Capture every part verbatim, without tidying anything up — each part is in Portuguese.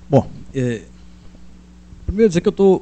Bom, é, primeiro dizer que eu estou,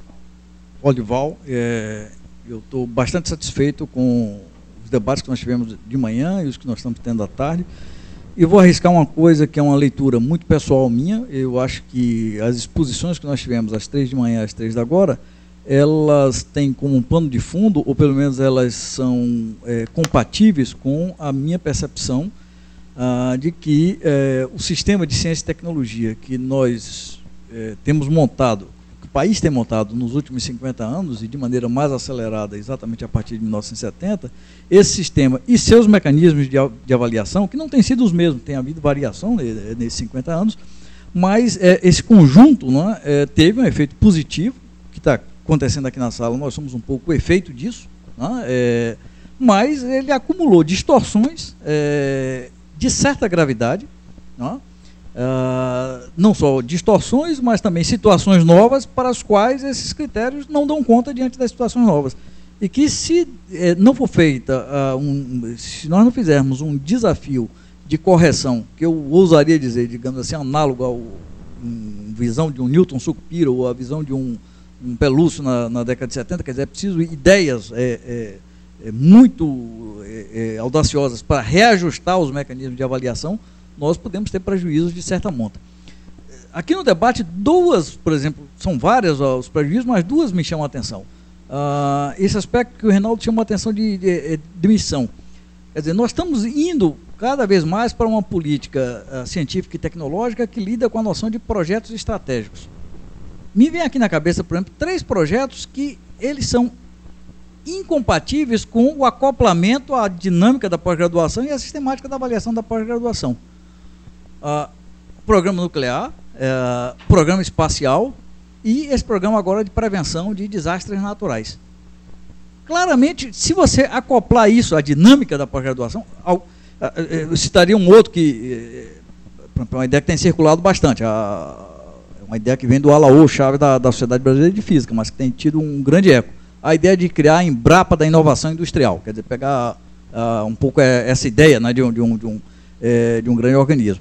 Olival, é, eu estou bastante satisfeito com os debates que nós tivemos de manhã e os que nós estamos tendo à tarde. E vou arriscar uma coisa que é uma leitura muito pessoal minha. Eu acho que as exposições que nós tivemos às três de manhã, às três da agora, elas têm como um pano de fundo, ou pelo menos elas são é, compatíveis com a minha percepção ah, de que é, o sistema de ciência e tecnologia que nós é, temos montado, que o país tem montado nos últimos cinquenta anos e de maneira mais acelerada exatamente a partir de mil novecentos e setenta, esse sistema e seus mecanismos de, de avaliação, que não têm sido os mesmos, tem havido variação nesses cinquenta anos, mas é, esse conjunto, né, é, teve um efeito positivo, que está acontecendo aqui na sala, nós somos um pouco o efeito disso, né, é, mas ele acumulou distorções é, de certa gravidade, né, Uh, não só distorções, mas também situações novas para as quais esses critérios não dão conta diante das situações novas. E que se eh, não for feita, uh, um, se nós não fizermos um desafio de correção, que eu ousaria dizer, digamos assim, análogo à um, visão de um Newton Sucupira ou a visão de um, um Pelúcio na, na década de setenta, quer dizer, é preciso ideias é, é, é muito é, é, audaciosas para reajustar os mecanismos de avaliação, nós podemos ter prejuízos de certa monta. Aqui no debate, duas, por exemplo, são várias ó, os prejuízos, mas duas me chamam a atenção. Uh, esse aspecto que o Reinaldo chamou a atenção de, de, de missão. Quer dizer, nós estamos indo cada vez mais para uma política uh, científica e tecnológica que lida com a noção de projetos estratégicos. Me vem aqui na cabeça, por exemplo, três projetos que eles são incompatíveis com o acoplamento à dinâmica da pós-graduação e à sistemática da avaliação da pós-graduação. Uh, programa nuclear, uh, programa espacial e esse programa agora de prevenção de desastres naturais. Claramente, se você acoplar isso à dinâmica da pós-graduação, uh, uh, eu citaria um outro que, uh, uma ideia que tem circulado bastante, uh, uma ideia que vem do Alaô Chaves da, da Sociedade Brasileira de Física, mas que tem tido um grande eco. A ideia de criar a Embrapa da inovação industrial, quer dizer, pegar uh, um pouco essa ideia, né, de, um, de, um, de, um, é, de um grande organismo.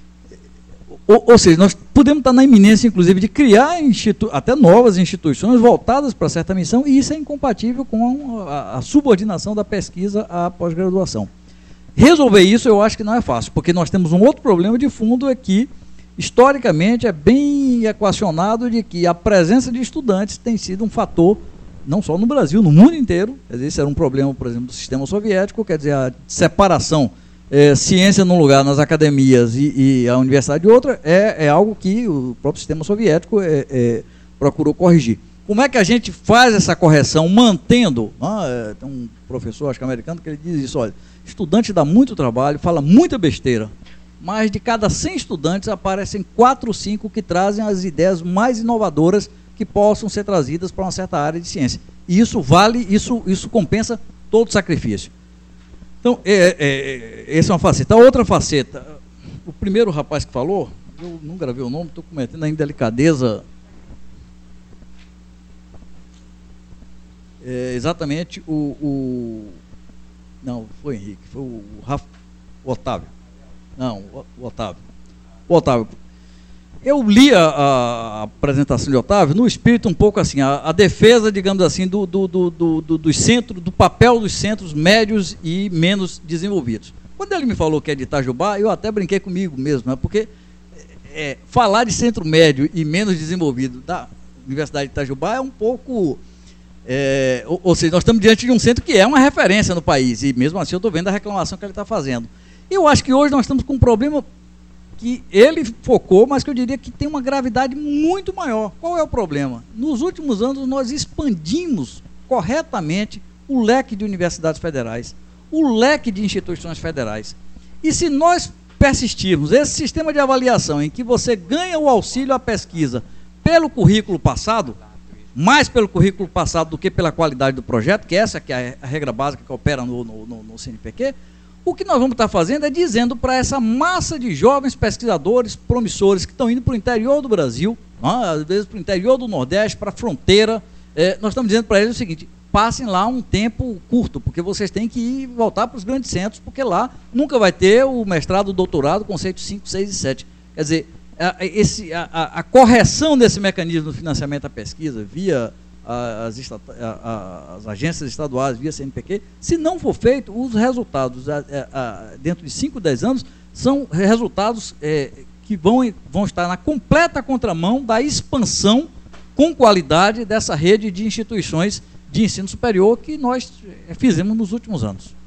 Ou, ou seja, nós podemos estar na iminência, inclusive, de criar institu até novas instituições voltadas para certa missão, e isso é incompatível com a, a subordinação da pesquisa à pós-graduação. Resolver isso eu acho que não é fácil, porque nós temos um outro problema de fundo, é que, historicamente, é bem equacionado de que a presença de estudantes tem sido um fator, não só no Brasil, no mundo inteiro. Quer dizer, esse era um problema, por exemplo, do sistema soviético, quer dizer, a separação, é, ciência num lugar, nas academias, e, e a universidade de outra, é, é algo que o próprio sistema soviético é, é, procurou corrigir. Como é que a gente faz essa correção, mantendo, ah, é, tem um professor, acho que americano, que ele diz isso, olha, estudante dá muito trabalho, fala muita besteira, mas de cada cem estudantes aparecem quatro ou cinco que trazem as ideias mais inovadoras que possam ser trazidas para uma certa área de ciência. E isso vale, isso, isso compensa todo sacrifício. Então, é, é, essa é uma faceta. A outra faceta, o primeiro rapaz que falou, eu não gravei o nome, estou cometendo a indelicadeza. É exatamente o, o... Não, foi o Henrique, foi o, Rafa, o Otávio. Não, o, o Otávio. O Otávio. Eu li a, a apresentação de Otávio no espírito um pouco assim, a, a defesa, digamos assim, do, do, do, do, do, dos centros, do papel dos centros médios e menos desenvolvidos. Quando ele me falou que é de Itajubá, eu até brinquei comigo mesmo, né, porque é, falar de centro médio e menos desenvolvido da Universidade de Itajubá é um pouco... É, ou, ou seja, nós estamos diante de um centro que é uma referência no país, e mesmo assim eu estou vendo a reclamação que ele está fazendo. Eu acho que hoje nós estamos com um problema que ele focou, mas que eu diria que tem uma gravidade muito maior. Qual é o problema? Nos últimos anos nós expandimos corretamente o leque de universidades federais, o leque de instituições federais. E se nós persistirmos esse sistema de avaliação em que você ganha o auxílio à pesquisa pelo currículo passado, mais pelo currículo passado do que pela qualidade do projeto, que essa que é a regra básica que opera no, no, no, no C N P Q, o que nós vamos estar fazendo é dizendo para essa massa de jovens pesquisadores promissores que estão indo para o interior do Brasil, às vezes para o interior do Nordeste, para a fronteira, é, nós estamos dizendo para eles o seguinte: passem lá um tempo curto, porque vocês têm que ir voltar para os grandes centros, porque lá nunca vai ter o mestrado, o doutorado, conceito cinco, seis e sete. Quer dizer, a, esse, a, a correção desse mecanismo de financiamento à pesquisa via as, as agências estaduais, via C N Pq, se não for feito, os resultados a, a, a, dentro de cinco, dez anos são resultados é, que vão, vão estar na completa contramão da expansão com qualidade dessa rede de instituições de ensino superior que nós fizemos nos últimos anos.